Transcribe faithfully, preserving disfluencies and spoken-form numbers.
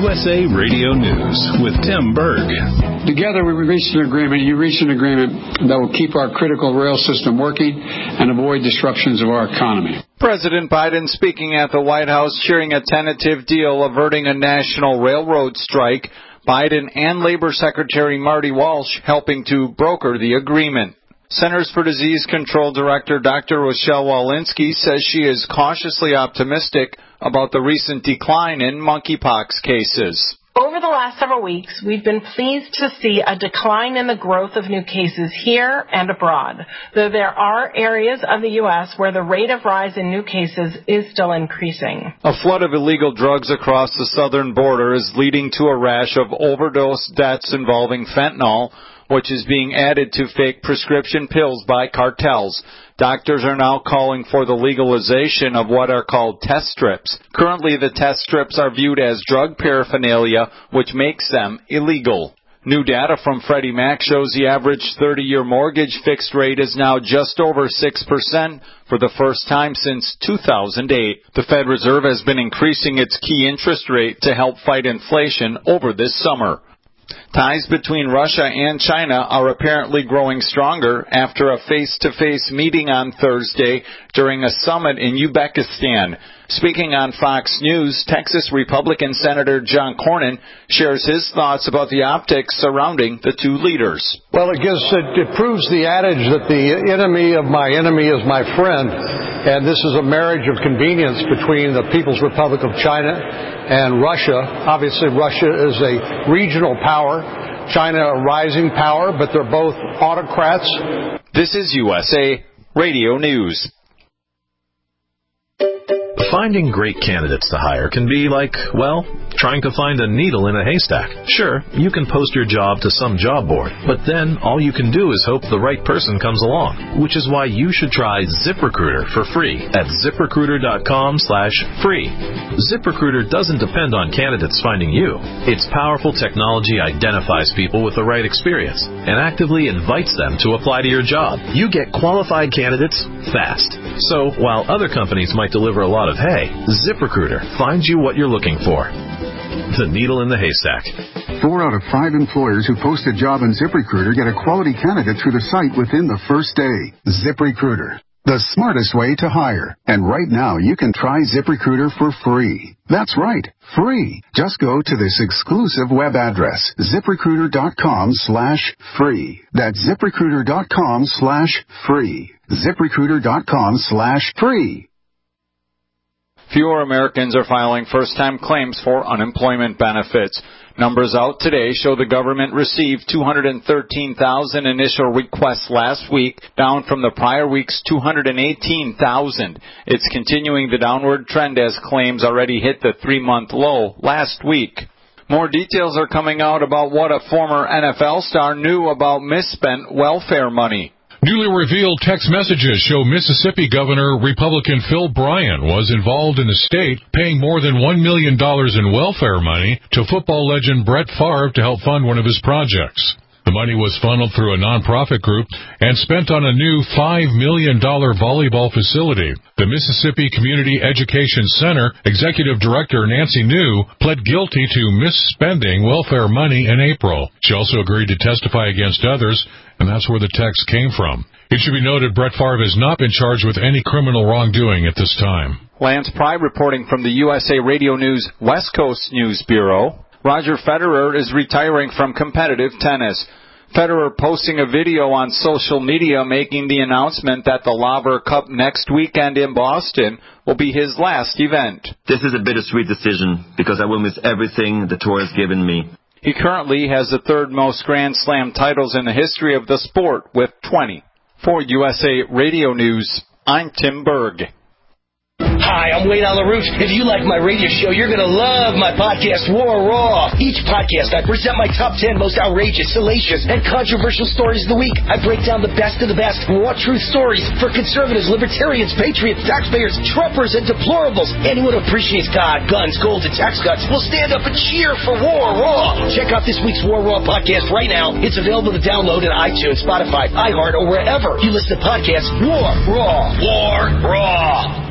U S A Radio News with Tim Berg. Together we reached an agreement. You reached an agreement that will keep our critical rail system working and avoid disruptions of our economy. President Biden speaking at the White House, cheering a tentative deal averting a national railroad strike. Biden and Labor Secretary Marty Walsh helping to broker the agreement. Centers for Disease Control Director Doctor Rochelle Walensky says she is cautiously optimistic about the recent decline in monkeypox cases. Over the last several weeks, we've been pleased to see a decline in the growth of new cases here and abroad, though there are areas of the U S where the rate of rise in new cases is still increasing. A flood of illegal drugs across the southern border is leading to a rash of overdose deaths involving fentanyl, which is being added to fake prescription pills by cartels. Doctors are now calling for the legalization of what are called test strips. Currently, the test strips are viewed as drug paraphernalia, which makes them illegal. New data from Freddie Mac shows the average thirty-year mortgage fixed rate is now just over six percent for the first time since two thousand eight. The Fed Reserve has been increasing its key interest rate to help fight inflation over this summer. Ties between Russia and China are apparently growing stronger after a face-to-face meeting on Thursday during a summit in Uzbekistan. Speaking on Fox News, Texas Republican Senator John Cornyn shares his thoughts about the optics surrounding the two leaders. Well, it gives it, it proves the adage that the enemy of my enemy is my friend, and this is a marriage of convenience between the People's Republic of China and Russia. Obviously, Russia is a regional power, China a rising power, but they're both autocrats. This is U S A Radio News. Finding great candidates to hire can be like, well, trying to find a needle in a haystack. Sure, you can post your job to some job board, but then all you can do is hope the right person comes along, which is why you should try ZipRecruiter for free at ZipRecruiter.com slash free. ZipRecruiter doesn't depend on candidates finding you. Its powerful technology identifies people with the right experience and actively invites them to apply to your job. You get qualified candidates fast. So, while other companies might deliver a lot of hay, ZipRecruiter finds you what you're looking for. The needle in the haystack. Four out of five employers who post a job on ZipRecruiter get a quality candidate through the site within the first day. ZipRecruiter, the smartest way to hire. And right now, you can try ZipRecruiter for free. That's right, free. Just go to this exclusive web address, ZipRecruiter.com slash free. That's ZipRecruiter.com slash free. ZipRecruiter.com slash free. Fewer Americans are filing first-time claims for unemployment benefits. Numbers out today show the government received two hundred thirteen thousand initial requests last week, down from the prior week's two hundred eighteen thousand. It's continuing the downward trend as claims already hit the three-month low last week. More details are coming out about what a former N F L star knew about misspent welfare money. Newly revealed text messages show Mississippi Governor Republican Phil Bryant was involved in the state paying more than one million dollars in welfare money to football legend Brett Favre to help fund one of his projects. The money was funneled through a nonprofit group and spent on a new five million dollars volleyball facility. The Mississippi Community Education Center Executive Director Nancy New pled guilty to misspending welfare money in April. She also agreed to testify against others, and that's where the text came from. It should be noted Brett Favre has not been charged with any criminal wrongdoing at this time. Lance Pry reporting from the U S A Radio News West Coast News Bureau. Roger Federer is retiring from competitive tennis. Federer posting a video on social media making the announcement that the Laver Cup next weekend in Boston will be his last event. This is a bittersweet decision because I will miss everything the tour has given me. He currently has the third most Grand Slam titles in the history of the sport with twenty. For U S A Radio News, I'm Tim Berg. Hi, I'm Wade on LaRouche. If you like my radio show, you're going to love my podcast, War Raw. Each podcast, I present my top ten most outrageous, salacious, and controversial stories of the week. I break down the best of the best raw truth stories for conservatives, libertarians, patriots, taxpayers, Trumpers, and deplorables. Anyone who appreciates God, guns, gold, and tax cuts will stand up and cheer for War Raw. Check out this week's War Raw podcast right now. It's available to download at iTunes, Spotify, iHeart, or wherever you listen to podcasts. War Raw. War Raw.